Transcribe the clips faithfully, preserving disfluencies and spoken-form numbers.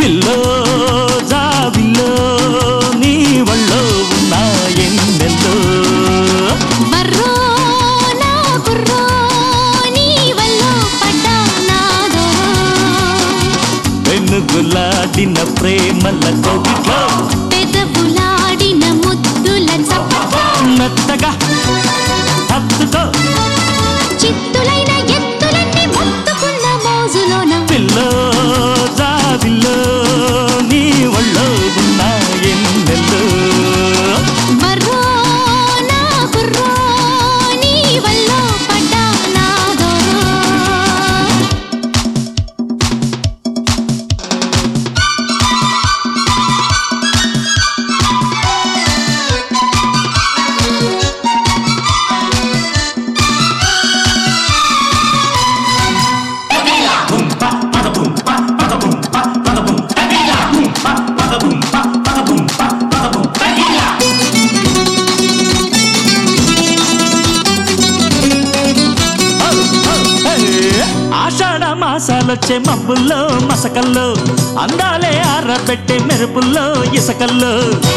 pillow జాబిల్లో నీ వళ్ళో ఉన్న ఎన్నెల్లో మర్రో నా కుర్రో నీ వల్లో పడ్డా నాదో వెన్నుగులాడిన ప్రేమల కోగిట్లో పెదవులాడిన ముద్దుల చప్పట్లో మెత్తగా హత్తుకో చిత్తులైన ఎత్తులన్నీ మొత్తుకున్న మోజులోన పిల్లో జాబిల్లో నీ వళ్ళో ఉన్న ఎన్నెల్లో మర్రో నా కుర్రో నీ వల్లో పడ్డా నాదో ఆషాఢ మాసాలొచ్చే మబ్బుల్లో మసకల్లో అందాలే ఆరబెట్టే మెరుపుల్లో ఇసకల్లో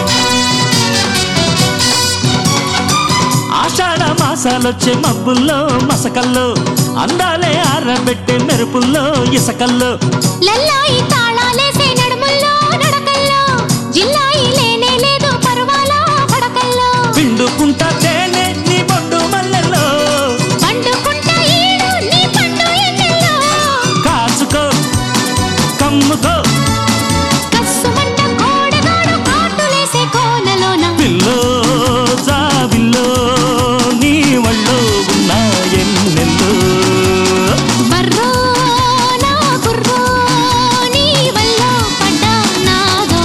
ఆషాఢ మాసాలొచ్చే మబ్బుల్లో మసకల్లో అందాలే ఆరబెట్టే మెరుపుల్లో ఇసకల్లో లల్లాయి తాళాలేసే నడుముల్లో నడకల్లో జిల్లాయి లేనే లేదు పర్వాలా పడకల్లో పిండుకుంటా తేనె నీ బొడ్డు మల్లెల్లో పండుకుంటా ఈడు నీ పండు ఎన్నెల్లో కాచుకో కమ్ముకో కస్సుమంట కోడగాడు కాటులేసే కోనలోన పిల్లో జాబిల్లో నీ వళ్ళో ఉన్న ఎన్నెల్లో మర్రో నా కుర్రో నీ వల్లో పడ్డా నాదో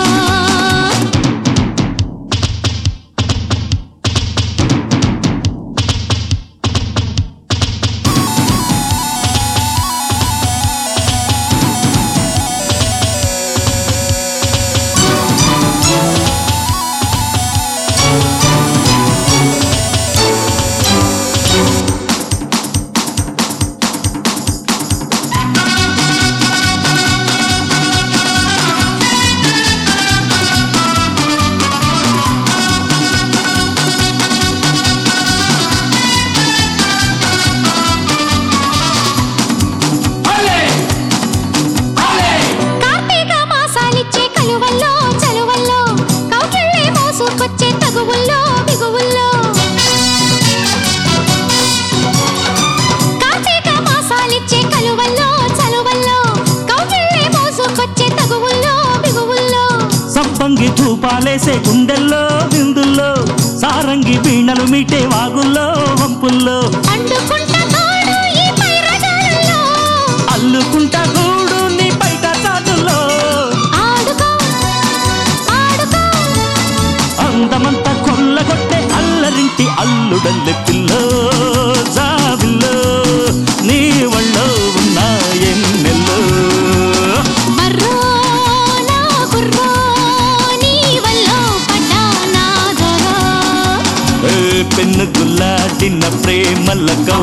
కార్తీక మాసాలిచ్చే కలువల్లో చలువల్లో కౌగిళ్ళే మోసుకొచ్చే తగువుల్లో బిగువుల్లో కార్తీక మాసాలిచ్చే కలువల్లో చలువల్లో కౌగిళ్ళే మోసుకొచ్చే తగువుల్లో బిగువుల్లో సంపంగి ధూపాలేసే గుండెల్లో విందుల్లో సారంగి వీణలు మీటే వాగుల్లో వంపుల్లో అండుకుంటా తోడు ఈ పైరగాలలో అల్లుకుంటా గూడు నీ బయట చాటుల్లో ఆడుకో ఆడుకో అందమంతా కొల్లగొట్టే అల్లరింటి అల్లుడల్లె పిల్లో జాబిల్లో నీ వళ్ళో ఉన్న ఎన్నెల్లో మర్రో నా కుర్రో నీ వల్లో పడ్డా నాదో ఏ పెన్ను గుల్లాడిన ప్రేమల కౌ